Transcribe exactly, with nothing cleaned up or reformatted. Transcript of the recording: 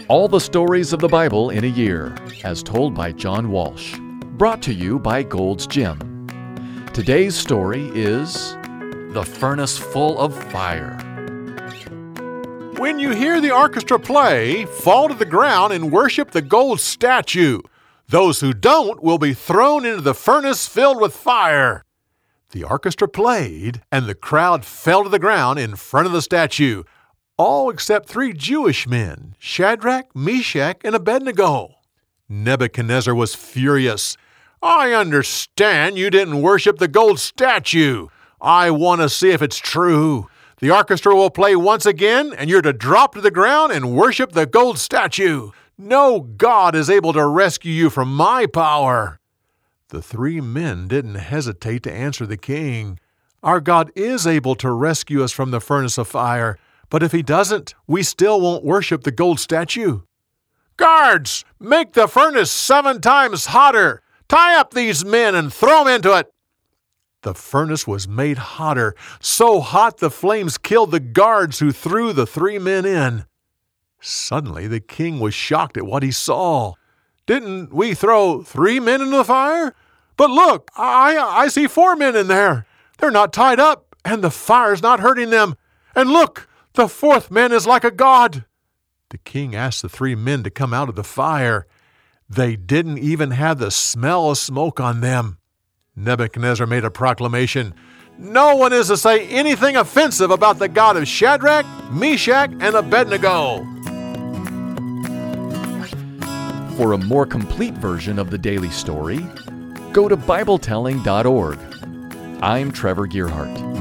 All the stories of the Bible in a year, as told by John Walsh. Brought to you by Gold's Gym. Today's story is The Furnace Full of Fire. When you hear the orchestra play, fall to the ground and worship the gold statue. Those who don't will be thrown into the furnace filled with fire. The orchestra played, and the crowd fell to the ground in front of the statue. All except three Jewish men, Shadrach, Meshach, and Abednego. Nebuchadnezzar was furious. I understand you didn't worship the gold statue. I want to see if it's true. The orchestra will play once again, and you're to drop to the ground and worship the gold statue. No God is able to rescue you from my power. The three men didn't hesitate to answer the king. Our God is able to rescue us from the furnace of fire. But if he doesn't, we still won't worship the gold statue. Guards, make the furnace seven times hotter. Tie up these men and throw them into it. The furnace was made hotter, so hot the flames killed the guards who threw the three men in. Suddenly the king was shocked at what he saw. Didn't we throw three men into the fire? But look, I, I see four men in there. They're not tied up, and the fire's not hurting them. And look! The fourth man is like a god. The king asked the three men to come out of the fire. They didn't even have the smell of smoke on them. Nebuchadnezzar made a proclamation. No one is to say anything offensive about the God of Shadrach, Meshach, and Abednego. For a more complete version of the daily story, go to Bible telling dot org. I'm Trevor Gearhart.